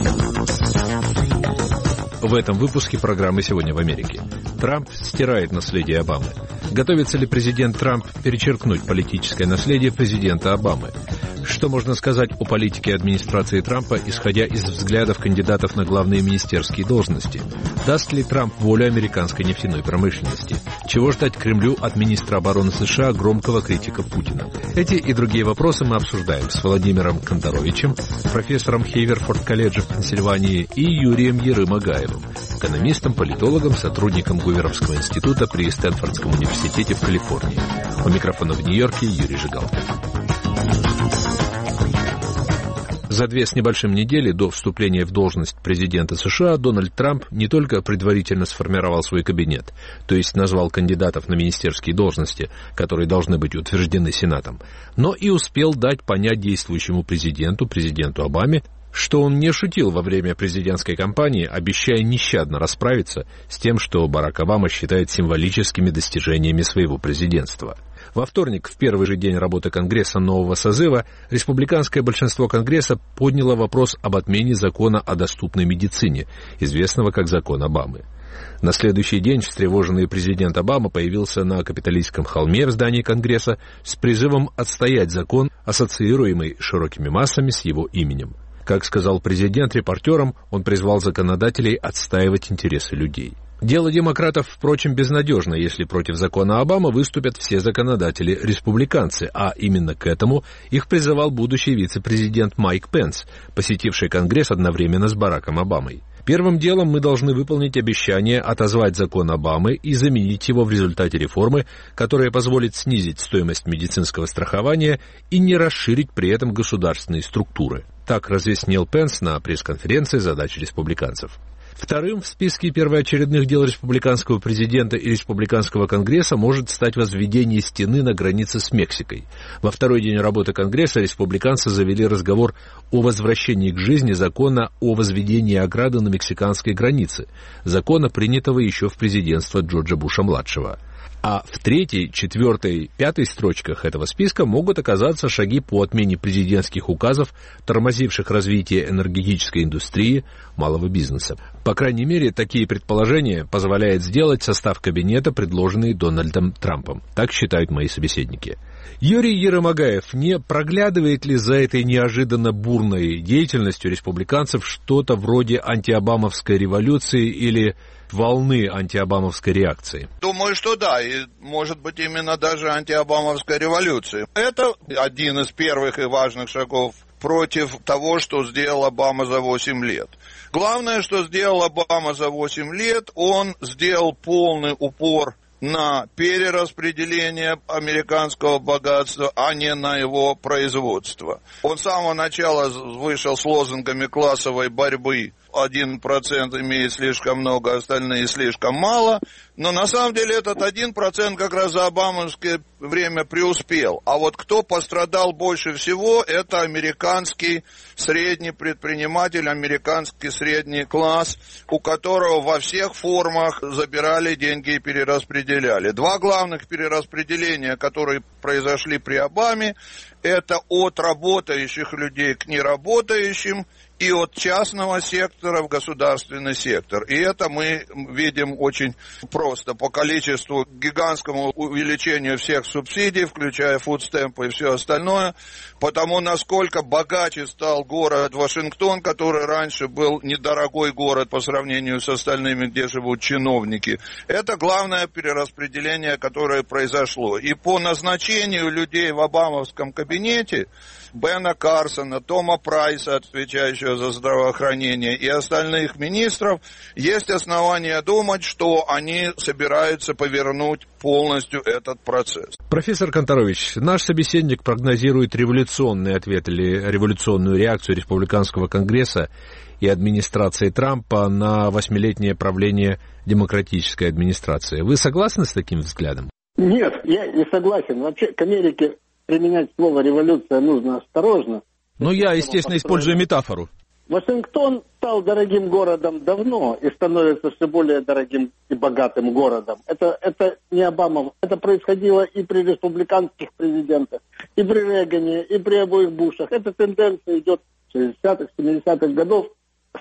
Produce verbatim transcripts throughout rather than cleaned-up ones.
В этом выпуске программы «Сегодня в Америке». Трамп стирает наследие Обамы. Готовится ли президент Трамп перечеркнуть политическое наследие президента Обамы? Что можно сказать о политике администрации Трампа, исходя из взглядов кандидатов на главные министерские должности? Даст ли Трамп волю американской нефтяной промышленности? Чего ждать Кремлю от министра обороны США, громкого критика Путина? Эти и другие вопросы мы обсуждаем с Владимиром Конторовичем, профессором Хейверфорд-колледжа в Пенсильвании, и Юрием Ерымагаевым, экономистом, политологом, сотрудником Гуверовского института при Стэнфордском университете в Калифорнии. У микрофона в Нью-Йорке Юрий Жигалкин. За две с небольшим недели до вступления в должность президента США Дональд Трамп не только предварительно сформировал свой кабинет, то есть назвал кандидатов на министерские должности, которые должны быть утверждены Сенатом, но и успел дать понять действующему президенту, президенту Обаме, что он не шутил во время президентской кампании, обещая нещадно расправиться с тем, что Барак Обама считает символическими достижениями своего президентства. Во вторник, в первый же день работы Конгресса нового созыва, республиканское большинство Конгресса подняло вопрос об отмене закона о доступной медицине, известного как закон Обамы. На следующий день встревоженный президент Обама появился на Капитолийском холме в здании Конгресса с призывом отстоять закон, ассоциируемый широкими массами с его именем. Как сказал президент репортерам, он призвал законодателей отстаивать интересы людей. Дело демократов, впрочем, безнадежно, если против закона Обамы выступят все законодатели-республиканцы, а именно к этому их призывал будущий вице-президент Майк Пенс, посетивший Конгресс одновременно с Бараком Обамой. Первым делом мы должны выполнить обещание отозвать закон Обамы и заменить его в результате реформы, которая позволит снизить стоимость медицинского страхования и не расширить при этом государственные структуры. Так разъяснил Пенс на пресс-конференции задач республиканцев. Вторым в списке первоочередных дел республиканского президента и республиканского конгресса может стать возведение стены на границе с Мексикой. Во второй день работы конгресса республиканцы завели разговор о возвращении к жизни закона о возведении ограды на мексиканской границе, закона, принятого еще в президентство Джорджа Буша-младшего. А в третьей, четвертой, пятой строчках этого списка могут оказаться шаги по отмене президентских указов, тормозивших развитие энергетической индустрии, малого бизнеса. По крайней мере, такие предположения позволяет сделать состав кабинета, предложенный Дональдом Трампом. Так считают мои собеседники. Юрий Ерымагаев, не проглядывает ли за этой неожиданно бурной деятельностью республиканцев что-то вроде антиобамовской революции или волны антиобамовской реакции? Думаю, что да, и может быть именно даже антиобамовской революции. Это один из первых и важных шагов против того, что сделал Обама за восемь лет. Главное, что сделал Обама за восемь лет, он сделал полный упор на перераспределение американского богатства, а не на его производство. Он с самого начала вышел с лозунгами классовой борьбы. Один процент имеет слишком много, остальные слишком мало. Но на самом деле этот один процент как раз за обамовское время преуспел. А вот кто пострадал больше всего, это американский средний предприниматель, американский средний класс, у которого во всех формах забирали деньги и перераспределяли. Два главных перераспределения, которые произошли при Обаме, это от работающих людей к неработающим и от частного сектора в государственный сектор. И это мы видим очень просто по количеству, гигантскому увеличению всех субсидий, включая фудстемпы и все остальное, потому насколько богаче стал город Вашингтон, который раньше был недорогой город по сравнению с остальными, где живут чиновники. Это главное перераспределение, которое произошло. И по назначению людей в обамовском кабинете, Бена Карсона, Тома Прайса, отвечающего за здравоохранение, и остальных министров, есть основания думать, что они собираются повернуть полностью этот процесс. Профессор Конторович, наш собеседник прогнозирует революционный ответ или революционную реакцию республиканского конгресса и администрации Трампа на восьмилетнее правление демократической администрации. Вы согласны с таким взглядом? Нет, я не согласен. Вообще к Америке применять слово «революция» нужно осторожно. Ну, я, естественно, использую метафору. Вашингтон стал дорогим городом давно и становится все более дорогим и богатым городом. Это, это не Обама. Это происходило и при республиканских президентах, и при Рейгане, и при обоих Бушах. Эта тенденция идет с шестидесятых, семидесятых годов.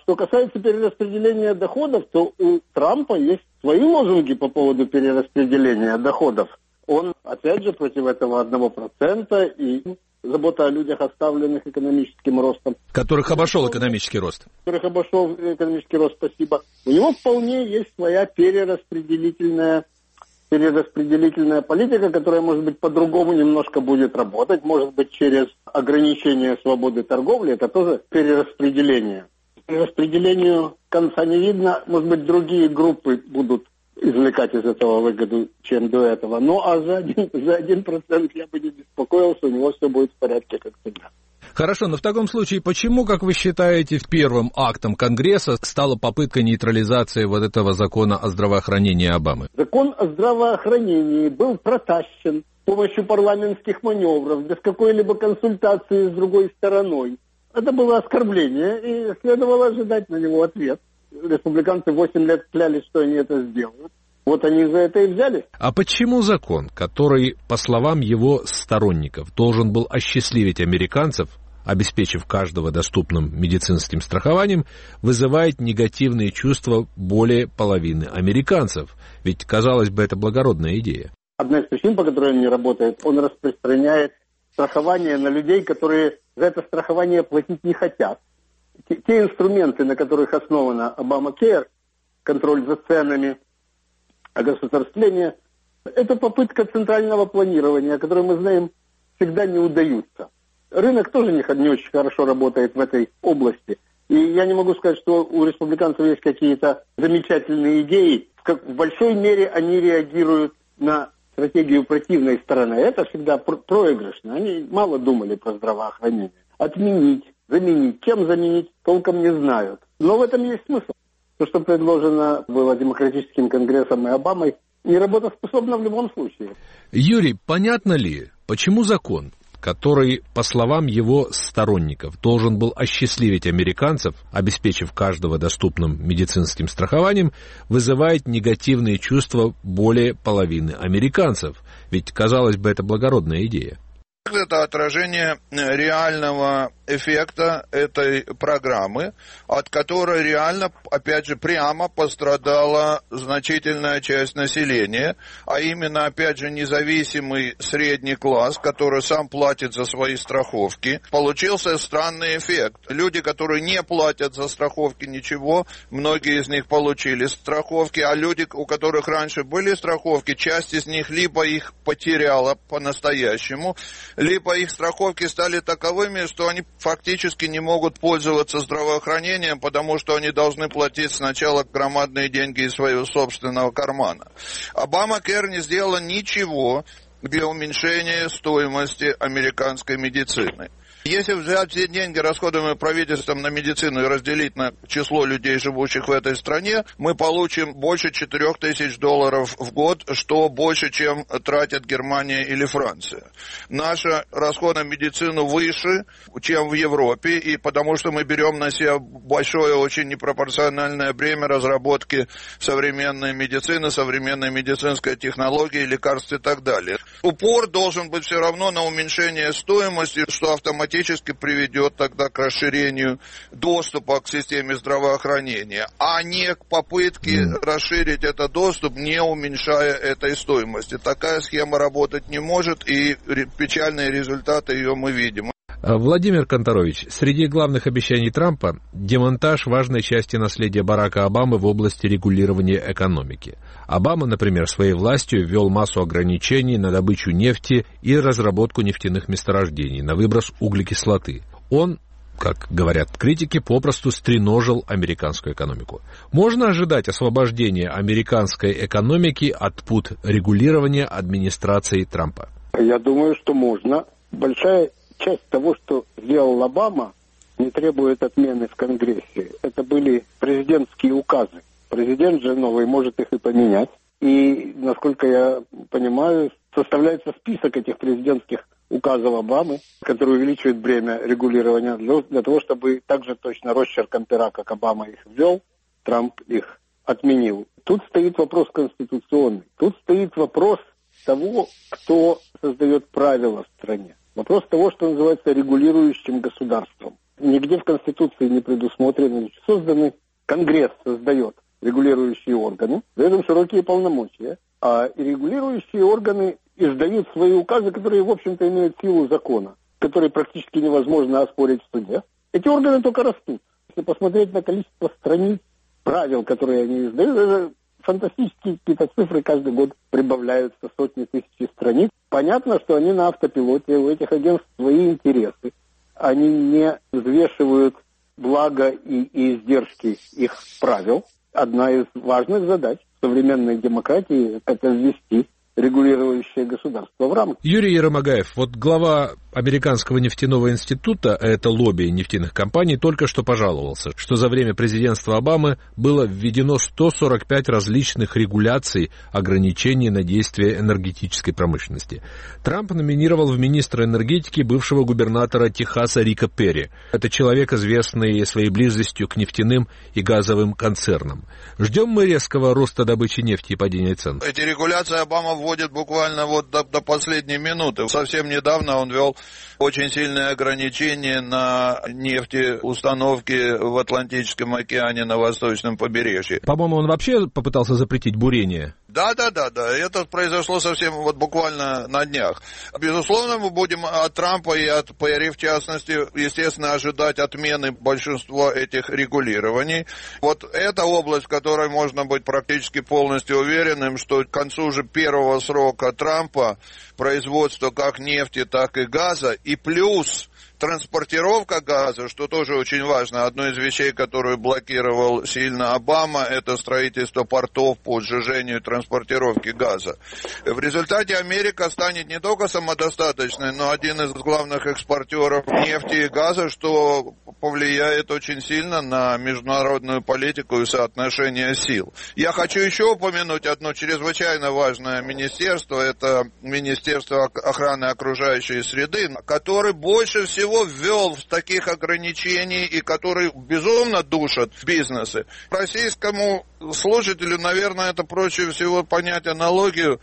что касается перераспределения доходов, то у Трампа есть свои лозунги по поводу перераспределения доходов. Он, опять же, против этого одного процента и забота о людях, оставленных экономическим ростом. Которых обошел экономический рост. Которых обошел экономический рост, спасибо. У него вполне есть своя перераспределительная, перераспределительная политика, которая, может быть, по-другому немножко будет работать. Может быть, через ограничение свободы торговли. Это тоже перераспределение. Перераспределению конца не видно. Может быть, другие группы будут извлекать из этого выгоду, чем до этого. Ну, а за один, за один процент я бы не беспокоился, у него все будет в порядке, как всегда. Хорошо, но в таком случае, почему, как вы считаете, первым актом Конгресса стала попытка нейтрализации вот этого закона о здравоохранении Обамы? Закон о здравоохранении был протащен с помощью парламентских маневров, без какой-либо консультации с другой стороной. Это было оскорбление, и следовало ожидать на него ответ. Республиканцы восемь лет клялись, что они это сделают. Вот они за это и взялись. А почему закон, который, по словам его сторонников, должен был осчастливить американцев, обеспечив каждого доступным медицинским страхованием, вызывает негативные чувства более половины американцев? Ведь, казалось бы, это благородная идея. Одна из причин, по которой он не работает, он распространяет страхование на людей, которые за это страхование платить не хотят. Те, те инструменты, на которых основана Обама-Кейр, контроль за ценами, огосударствление, это попытка центрального планирования, которое, мы знаем, всегда не удается. Рынок тоже не, не очень хорошо работает в этой области. И я не могу сказать, что у республиканцев есть какие-то замечательные идеи. В, как, в большой мере они реагируют на стратегию противной стороны. Это всегда про- проигрышно. Они мало думали про здравоохранение. Отменить, заменить. Чем заменить, толком не знают. Но в этом есть смысл. То, что предложено было демократическим конгрессом и Обамой, не работоспособно в любом случае. Юрий, понятно ли, почему закон, который, по словам его сторонников, должен был осчастливить американцев, обеспечив каждого доступным медицинским страхованием, вызывает негативные чувства более половины американцев? Ведь, казалось бы, это благородная идея. Это отражение реального эффекта этой программы, от которой реально, опять же, прямо пострадала значительная часть населения, а именно, опять же, независимый средний класс, который сам платит за свои страховки. Получился странный эффект. Люди, которые не платят за страховки ничего, многие из них получили страховки, а люди, у которых раньше были страховки, часть из них либо их потеряла по-настоящему, либо их страховки стали таковыми, что они фактически не могут пользоваться здравоохранением, потому что они должны платить сначала громадные деньги из своего собственного кармана. Обама-Кэр не сделала ничего для уменьшения стоимости американской медицины. Если взять все деньги, расходуемые правительством на медицину, и разделить на число людей, живущих в этой стране, мы получим больше четырех тысяч долларов в год, что больше, чем тратят Германия или Франция. Наши расходы на медицину выше, чем в Европе, и потому что мы берем на себя большое, очень непропорциональное бремя разработки современной медицины, современной медицинской технологии, лекарств и так далее. Упор должен быть все равно на уменьшение стоимости, что автоматически приведет тогда к расширению доступа к системе здравоохранения, а не к попытке mm. расширить этот доступ, не уменьшая этой стоимости. Такая схема работать не может, и печальные результаты ее мы видим. Владимир Канторович, среди главных обещаний Трампа демонтаж важной части наследия Барака Обамы в области регулирования экономики. Обама, например, своей властью ввел массу ограничений на добычу нефти и разработку нефтяных месторождений, на выброс углекислоты. Он, как говорят критики, попросту стреножил американскую экономику. Можно ожидать освобождения американской экономики от пут регулирования администрации Трампа? Я думаю, что можно. Большая часть того, что сделал Обама, не требует отмены в Конгрессе. Это были президентские указы. Президент же новый может их и поменять. И, насколько я понимаю, составляется список этих президентских указов Обамы, который увеличивает бремя регулирования для того, чтобы так же точно росчерком пера, как Обама их ввел, Трамп их отменил. Тут стоит вопрос конституционный. Тут стоит вопрос того, кто создает правила в стране. Вопрос того, что называется регулирующим государством. нигде в Конституции не предусмотрено. Созданы, Конгресс создает регулирующие органы, дает им широкие полномочия, а регулирующие органы издают свои указы, которые, в общем-то, имеют силу закона, которые практически невозможно оспорить в суде. Эти органы только растут. Если посмотреть на количество страниц, правил, которые они издают, это фантастические какие-то цифры каждый год прибавляются, сотни тысяч страниц. Понятно, что они на автопилоте, у этих агентств свои интересы. Они не взвешивают благо и, и издержки их правил. Одна из важных задач современной демократии – это ввести регулирующее государство в рамки. Юрий Ермагаев, вот глава Американского нефтяного института, это лобби нефтяных компаний, только что пожаловался, что за время президентства Обамы было введено сто сорок пять различных регуляций, ограничений на действия энергетической промышленности. Трамп номинировал в министра энергетики бывшего губернатора Техаса Рика Перри. Это человек, известный своей близостью к нефтяным и газовым концернам. Ждем мы резкого роста добычи нефти и падения цен? Эти регуляции Обама вводит буквально вот до, до последней минуты. Совсем недавно он ввел очень сильные ограничения на нефтеустановки в Атлантическом океане на восточном побережье. По-моему, он вообще попытался запретить бурение. Да, да, да, да. Это произошло совсем вот буквально на днях. Безусловно, мы будем от Трампа и от Перри, в частности, естественно, ожидать отмены большинства этих регулирований. Вот эта область, в которой можно быть практически полностью уверенным, что к концу уже первого срока Трампа производство как нефти, так и газа, и плюс транспортировка газа, что тоже очень важно. Одной из вещей, которую блокировал сильно Обама, это строительство портов по сжижению и транспортировке газа. В результате Америка станет не только самодостаточной, но один из главных экспортеров нефти и газа, что повлияет очень сильно на международную политику и соотношение сил. Я хочу еще упомянуть одно чрезвычайно важное министерство, это Министерство охраны окружающей среды, которое больше всего ввел таких ограничений и которые безумно душат бизнесы. Российскому слушателю, наверное, это проще всего понять аналогию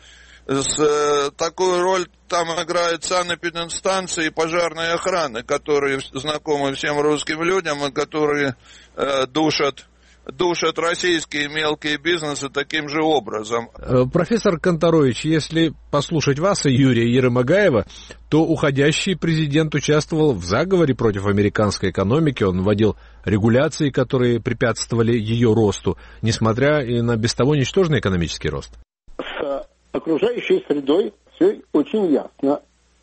с э, такую роль там играют санэпидстанции и пожарные охраны, которые знакомы всем русским людям и которые э, душат душат российские мелкие бизнесы таким же образом. Профессор Канторович, если послушать вас и Юрия Ермагаева, то уходящий президент участвовал в заговоре против американской экономики, он вводил регуляции, которые препятствовали ее росту, несмотря и на без того ничтожный экономический рост. С окружающей средой все очень ясно.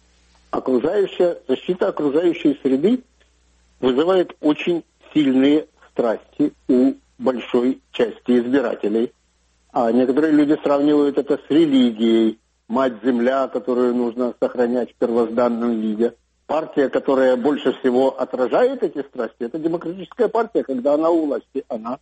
Окружающая, защита окружающей среды вызывает очень сильные страсти у большой части избирателей. А некоторые люди сравнивают это с религией. Мать-Земля, которую нужно сохранять в первозданном виде. Партия, которая больше всего отражает эти страсти, это демократическая партия, когда она у власти. Она,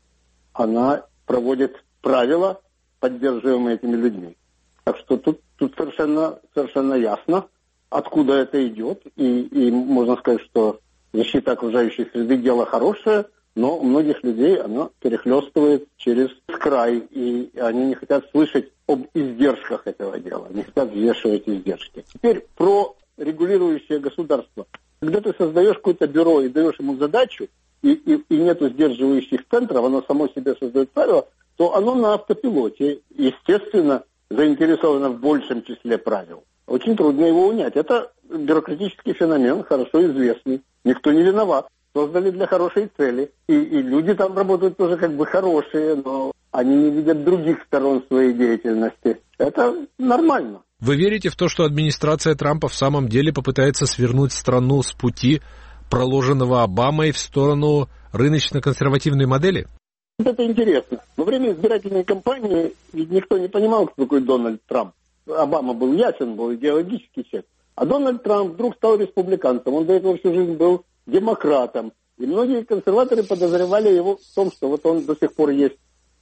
она проводит правила, поддерживаемые этими людьми. Так что тут, тут совершенно, совершенно ясно, откуда это идет. И, и можно сказать, что защита окружающей среды – дело хорошее, но у многих людей оно перехлестывает через край, и они не хотят слышать об издержках этого дела, не хотят взвешивать издержки. Теперь про регулирующее государство. Когда ты создаешь какое-то бюро и даешь ему задачу, и, и, и нету сдерживающих центров, оно само себе создает правила, то оно на автопилоте, естественно, заинтересовано в большем числе правил. Очень трудно его унять. Это бюрократический феномен, хорошо известный. Никто не виноват. Создали для хорошей цели. И, и люди там работают тоже как бы хорошие, но они не видят других сторон своей деятельности. Это нормально. Вы верите в то, что администрация Трампа в самом деле попытается свернуть страну с пути, проложенного Обамой, в сторону рыночно-консервативной модели? Это интересно. Во время избирательной кампании ведь никто не понимал, кто такой Дональд Трамп. Обама был ясен, был идеологический человек. А Дональд Трамп вдруг стал республиканцем. Он до этого всю жизнь был демократом. И многие консерваторы подозревали его в том, что вот он до сих пор есть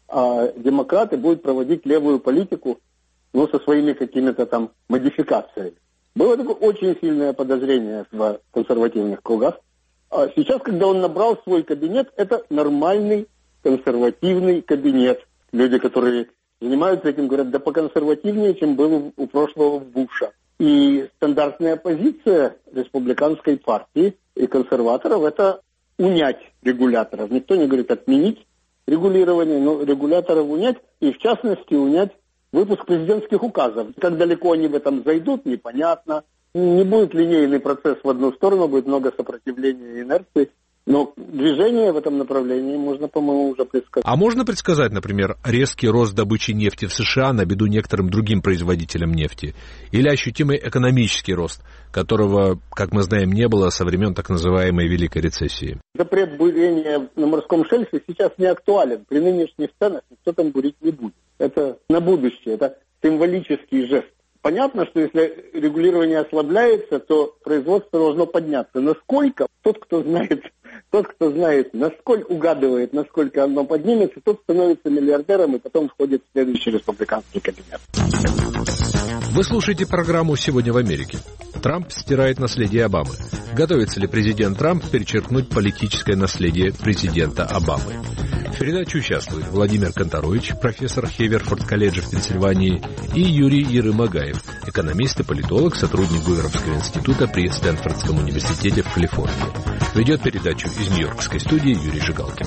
а демократ и будет проводить левую политику, но со своими какими-то там модификациями. Было такое очень сильное подозрение в консервативных кругах. А сейчас, когда он набрал свой кабинет, это нормальный консервативный кабинет. Люди, которые занимаются этим, говорят, да поконсервативнее, чем было у прошлого Буша. И стандартная позиция республиканской партии и консерваторов – это унять регуляторов. Никто не говорит отменить регулирование, но регуляторов унять, и в частности унять выпуск президентских указов. Как далеко они в этом зайдут, непонятно. Не будет линейный процесс в одну сторону, будет много сопротивления и инерции. Но движение в этом направлении можно, по-моему, уже предсказать. А можно предсказать, например, резкий рост добычи нефти в США на беду некоторым другим производителям нефти? Или ощутимый экономический рост, которого, как мы знаем, не было со времен так называемой Великой рецессии? Запрет бурения на морском шельфе сейчас не актуален. При нынешних ценах никто там бурить не будет. Это на будущее, это символический жест. Понятно, что если регулирование ослабляется, то производство должно подняться. Насколько? Тот, кто знает, тот, кто знает, насколько угадывает, насколько оно поднимется, тот становится миллиардером и потом входит в следующий республиканский кабинет. Вы слушаете программу «Сегодня в Америке». Трамп стирает наследие Обамы. Готовится ли президент Трамп перечеркнуть политическое наследие президента Обамы? В передаче участвуют Владимир Конторович, профессор Хейверфорд-колледжа в Пенсильвании, и Юрий Ерымагаев, экономист и политолог, сотрудник Гуверовского института при Стэнфордском университете в Калифорнии. Ведет передачу из Нью-Йоркской студии Юрий Жигалкин.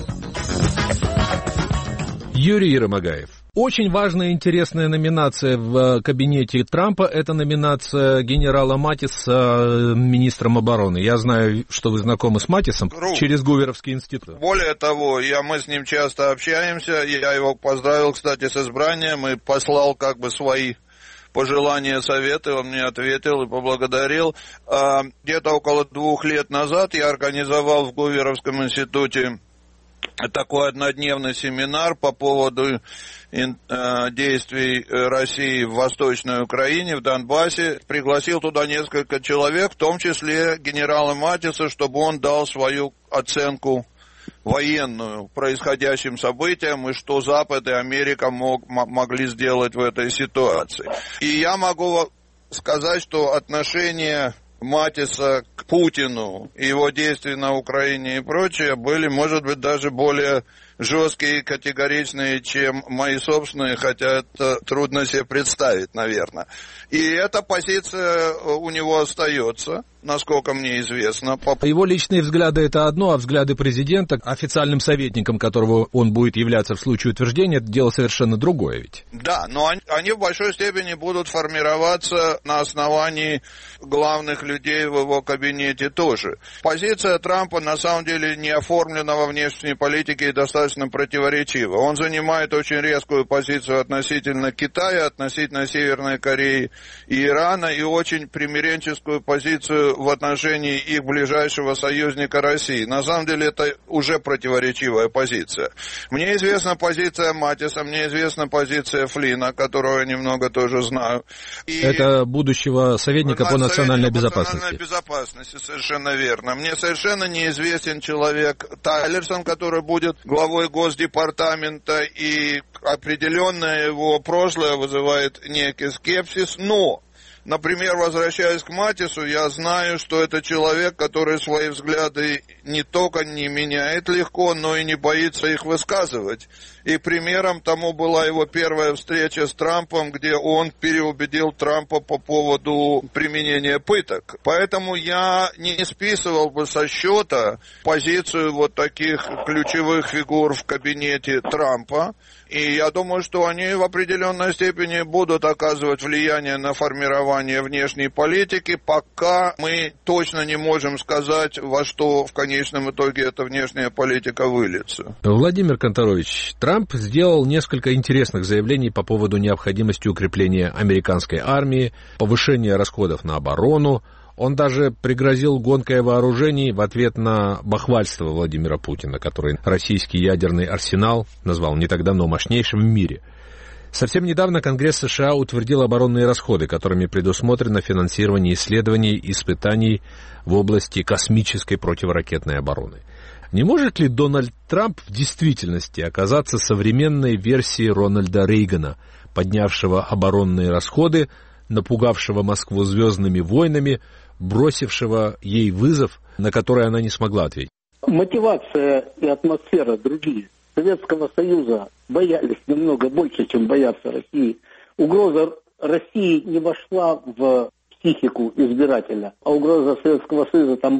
Юрий Ерымагаев. Очень важная и интересная номинация в кабинете Трампа – это номинация генерала Матиса министром обороны. Я знаю, что вы знакомы с Матисом Ру. через Гуверовский институт. Более того, я, мы с ним часто общаемся. Я его поздравил, кстати, с избранием и послал как бы свои пожелания, советы. Он мне ответил и поблагодарил. Где-то около двух лет назад я организовал в Гуверовском институте такой однодневный семинар по поводу действий России в Восточной Украине, в Донбассе. Пригласил туда несколько человек, в том числе генерала Матиса, чтобы он дал свою оценку военную происходящим событиям и что Запад и Америка мог, могли сделать в этой ситуации. И я могу сказать, что отношение Матиса к Путину и его действия на Украине и прочее были, может быть, даже более жесткие и категоричные, чем мои собственные, хотя это трудно себе представить, наверное. И эта позиция у него остается, насколько мне известно. Его личные взгляды – это одно, а взгляды президента, официальным советником которого он будет являться в случае утверждения, это дело совершенно другое ведь. Да, но они, они в большой степени будут формироваться на основании главных людей в его кабинете тоже. Позиция Трампа на самом деле не оформлена во внешней политике и достаточно противоречива. Он занимает очень резкую позицию относительно Китая, относительно Северной Кореи и Ирана и очень примиренческую позицию в отношении их ближайшего союзника России. На самом деле это уже противоречивая позиция. Мне известна позиция Матиса, мне известна позиция Флина, которую я немного тоже знаю. И это будущего советника по национальной безопасности. национальной безопасности, совершенно верно. Мне совершенно неизвестен человек Тайлерсон, который будет главой Госдепартамента, и определенное его прошлое вызывает некий скепсис, но, например, возвращаясь к Матису, я знаю, что это человек, который свои взгляды не только не меняет легко, но и не боится их высказывать. И примером тому была его первая встреча с Трампом, где он переубедил Трампа по поводу применения пыток. Поэтому я не списывал бы со счета позицию вот таких ключевых фигур в кабинете Трампа. И я думаю, что они в определенной степени будут оказывать влияние на формирование внешней политики, пока мы точно не можем сказать, во что в конечном итоге эта внешняя политика выльется. Владимир Конторович, Трамп сделал несколько интересных заявлений по поводу необходимости укрепления американской армии, повышения расходов на оборону. Он даже пригрозил гонкой вооружений в ответ на бахвальство Владимира Путина, который российский ядерный арсенал назвал не так давно мощнейшим в мире. Совсем недавно Конгресс США утвердил оборонные расходы, которыми предусмотрено финансирование исследований и испытаний в области космической противоракетной обороны. Не может ли Дональд Трамп в действительности оказаться современной версией Рональда Рейгана, поднявшего оборонные расходы, напугавшего Москву звездными войнами, бросившего ей вызов, на который она не смогла ответить? Мотивация и атмосфера другие. Советского Союза боялись намного больше, чем боятся России. Угроза России не вошла в психику избирателя, а угроза Советского Союза там была.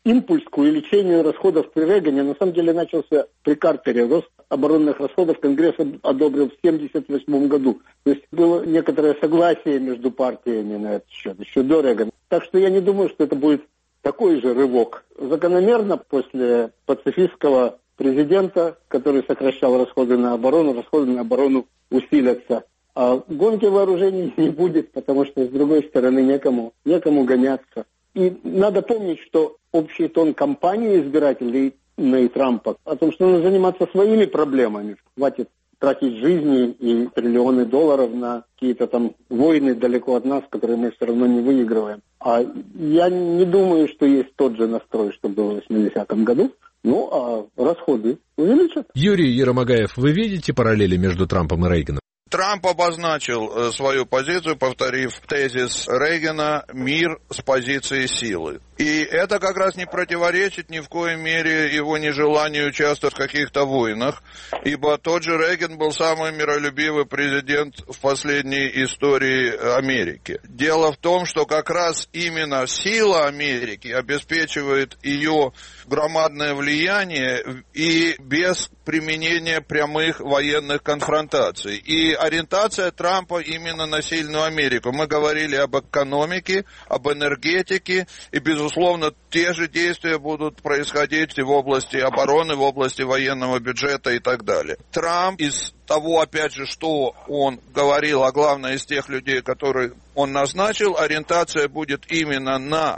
импульс к увеличению расходов при Рейгане на самом деле начался при Картере. Рост оборонных расходов Конгресс одобрил в семьдесят восьмом году. То есть было некоторое согласие между партиями на этот счет, еще до Рейгана. Так что я не думаю, что это будет такой же рывок. Закономерно после пацифистского президента, который сокращал расходы на оборону, расходы на оборону усилятся. А гонки вооружений не будет, потому что, с другой стороны, некому, некому гоняться. И надо помнить, что общий тон кампании избирателей и Трампа о том, что нужно заниматься своими проблемами. Хватит тратить жизни и триллионы долларов на какие-то там войны далеко от нас, которые мы все равно не выигрываем. А я не думаю, что есть тот же настрой, что было в восьмидесятом году. Ну, а расходы увеличат. Юрий Еромагаев, вы видите параллели между Трампом и Рейганом? Трамп обозначил свою позицию, повторив тезис Рейгана «мир с позиции силы». И это как раз не противоречит ни в коей мере его нежеланию участвовать в каких-то войнах, ибо тот же Рейган был самый миролюбивый президент в последней истории Америки. Дело в том, что как раз именно сила Америки обеспечивает ее громадное влияние и без применения прямых военных конфронтаций. И ориентация Трампа именно на сильную Америку. Мы говорили об экономике, об энергетике, и, безусловно, те же действия будут происходить и в области обороны, в области военного бюджета и так далее. Трамп из того, опять же, что он говорил, а главное, из тех людей, которых он назначил, ориентация будет именно на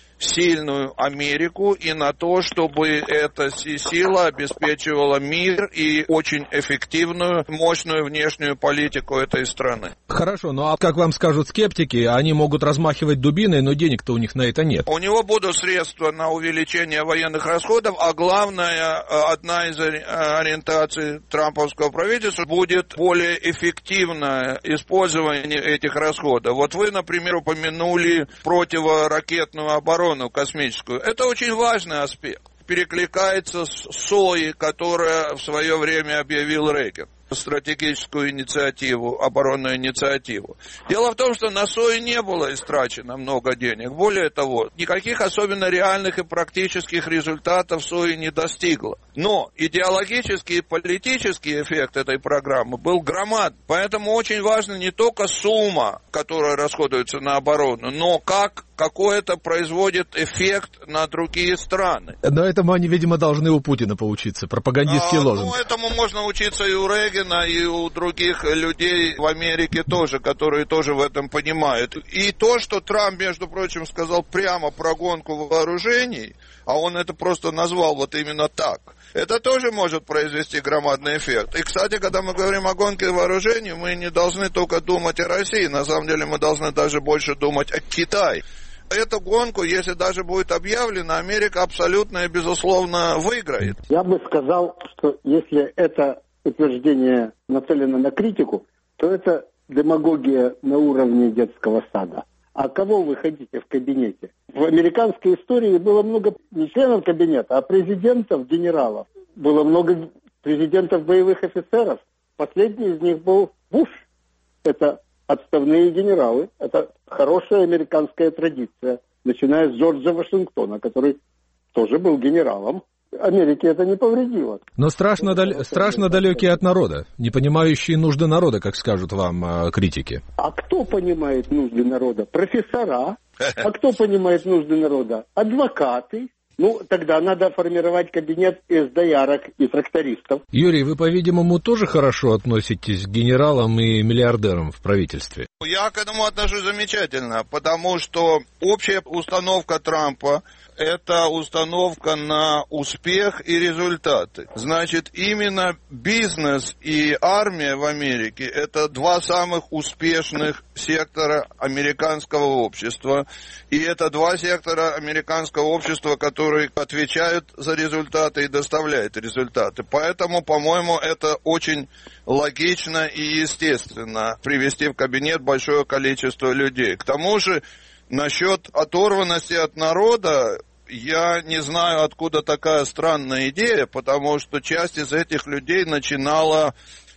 сильную Америку и на то, чтобы эта сила обеспечивала мир и очень эффективную, мощную внешнюю политику этой страны. Хорошо, ну а как вам скажут скептики, они могут размахивать дубиной, но денег-то у них на это нет. У него будут средства на увеличение военных расходов, а главное, одна из ориентаций трамповского правительства будет более эффективное использование этих расходов. Вот вы, например, упомянули противоракетную оборону, космическую. Это очень важный аспект. Перекликается с СОИ, которая в свое время объявил Рейган. Стратегическую инициативу, оборонную инициативу. Дело в том, что на СОИ не было истрачено много денег. Более того, никаких особенно реальных и практических результатов СОИ не достигло. Но идеологический и политический эффект этой программы был громадный. Поэтому очень важна не только сумма, которая расходуется на оборону, но как какой-то производит эффект на другие страны. Но этому они, видимо, должны у Путина поучиться. Пропагандистский а, лозунг. Ну, этому можно учиться и у Рейгана, и у других людей в Америке тоже, которые тоже в этом понимают. И то, что Трамп, между прочим, сказал прямо про гонку вооружений, а он это просто назвал вот именно так, это тоже может произвести громадный эффект. И, кстати, когда мы говорим о гонке вооружений, мы не должны только думать о России. На самом деле мы должны даже больше думать о Китае. Эту гонку, если даже будет объявлена, Америка абсолютно и безусловно выиграет. Я бы сказал, что если это утверждение нацелено на критику, то это демагогия на уровне детского сада. А кого вы хотите в кабинете? В американской истории было много не членов кабинета, а президентов, генералов. Было много президентов боевых офицеров. Последний из них был Буш. Это отставные генералы. Это хорошая американская традиция, начиная с Джорджа Вашингтона, который тоже был генералом. Америке это не повредило. Но страшно, дал... страшно далекие от народа, не понимающие нужды народа, как скажут вам э, критики. А кто понимает нужды народа? Профессора. А кто понимает нужды народа? Адвокаты. Ну, тогда надо формировать кабинет из доярок и трактористов. Юрий, вы, по-видимому, тоже хорошо относитесь к генералам и миллиардерам в правительстве? Я к этому отношусь замечательно, потому что общая установка Трампа – это установка на успех и результаты. Значит, именно бизнес и армия в Америке – это два самых успешных сектора американского общества. И это два сектора американского общества, которые отвечают за результаты и доставляют результаты. Поэтому, по-моему, это очень логично и естественно привести в кабинет большое количество людей. К тому же, насчет оторванности от народа, я не знаю, откуда такая странная идея, потому что часть из этих людей начинала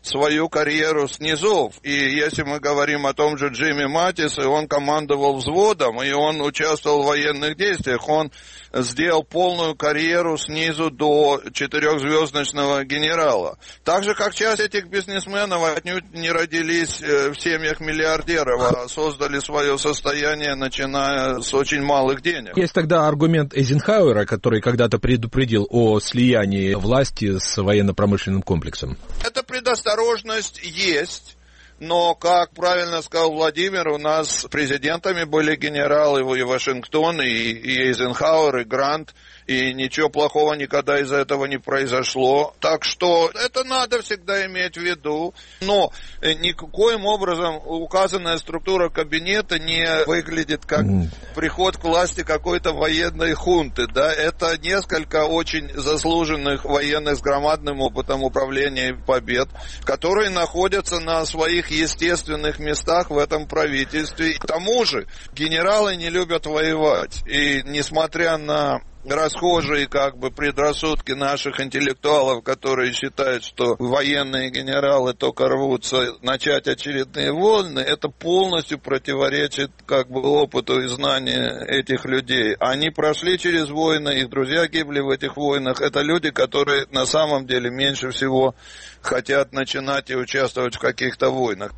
свою карьеру с низов. И если мы говорим о том же Джимми Маттисе, он командовал взводом, и он участвовал в военных действиях. Он сделал полную карьеру снизу до четырехзвездочного генерала. Так же, как часть этих бизнесменов отнюдь не родились в семьях миллиардеров, а создали свое состояние, начиная с очень малых денег. Есть тогда аргумент Эйзенхауэра, который когда-то предупредил о слиянии власти с военно-промышленным комплексом. Эта предосторожность есть. Но, как правильно сказал Владимир, у нас президентами были генералы и Вашингтон, и, и Эйзенхауэр, и Грант, и ничего плохого никогда из-за этого не произошло. Так что это надо всегда иметь в виду. Но никаким образом указанная структура кабинета не выглядит как приход к власти какой-то военной хунты. Да? Это несколько очень заслуженных военных с громадным опытом управления и побед, которые находятся на своих естественных местах в этом правительстве. К тому же генералы не любят воевать. И несмотря на расхожие как бы предрассудки наших интеллектуалов, которые считают, что военные генералы только рвутся начать очередные войны, это полностью противоречит как бы опыту и знанию этих людей. Они прошли через войны, их друзья гибли в этих войнах. Это люди, которые на самом деле меньше всего хотят начинать и участвовать в каких-то войнах.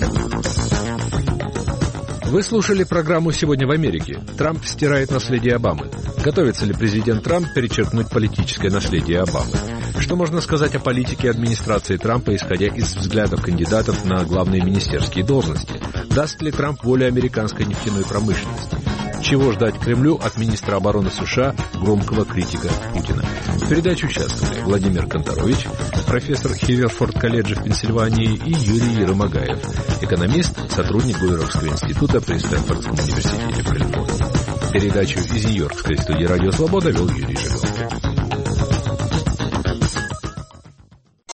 Вы слушали программу «Сегодня в Америке». Трамп стирает наследие Обамы. Готовится ли президент Трамп перечеркнуть политическое наследие Обамы? Что можно сказать о политике администрации Трампа, исходя из взглядов кандидатов на главные министерские должности? Даст ли Трамп волю американской нефтяной промышленности? Чего ждать Кремлю от министра обороны США, громкого критика Путина? В передаче участвовали Владимир Конторович, профессор Хиверфорд-колледжа в Пенсильвании, и Юрий Ермогаев, экономист, сотрудник Гуверовского института при Стэнфордском университете в Калифорнии. Передачу из Нью-Йоркской студии «Радио Свобода» вел Юрий Жигалкин.